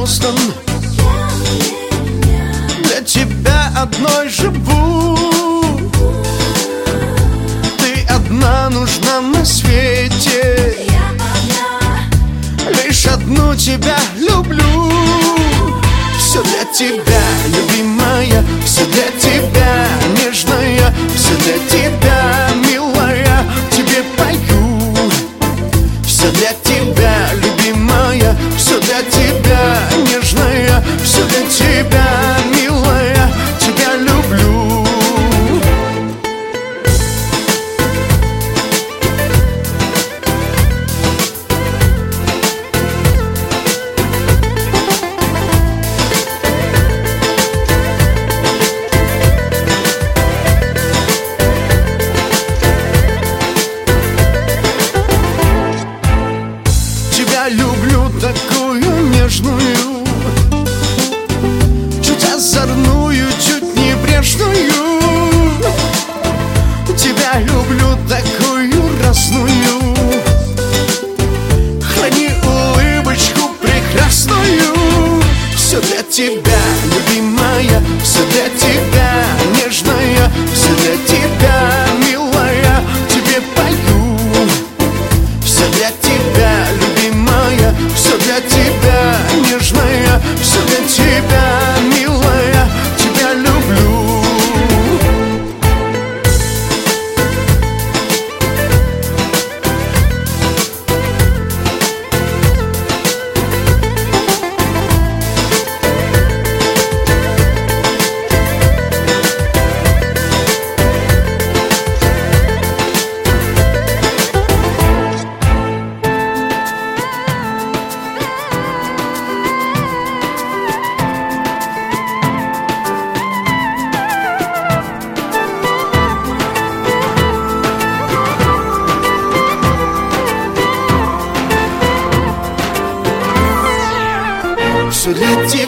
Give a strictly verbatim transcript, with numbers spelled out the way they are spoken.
создан. Для тебя одной живу. Ты одна нужна на свете. Лишь одну тебя люблю. Все для тебя, любимая, все для тебя, нежная, все для тебя, милая, тебе пою. Все для тебя, любимая, все для тебя, нежная, все для тебя, милая, тебя люблю. Люблю такую нежную, чуть озорную, чуть небрежную. Тебя люблю такую разную. Храни улыбочку прекрасную. Все для тебя, любимая, все для тебя, нежная, все для тебя, милая, тебе пою. Все для тебя, любимая, все для тебя, нежная, все для тебя, милая, тебя люблю. Все для тебя.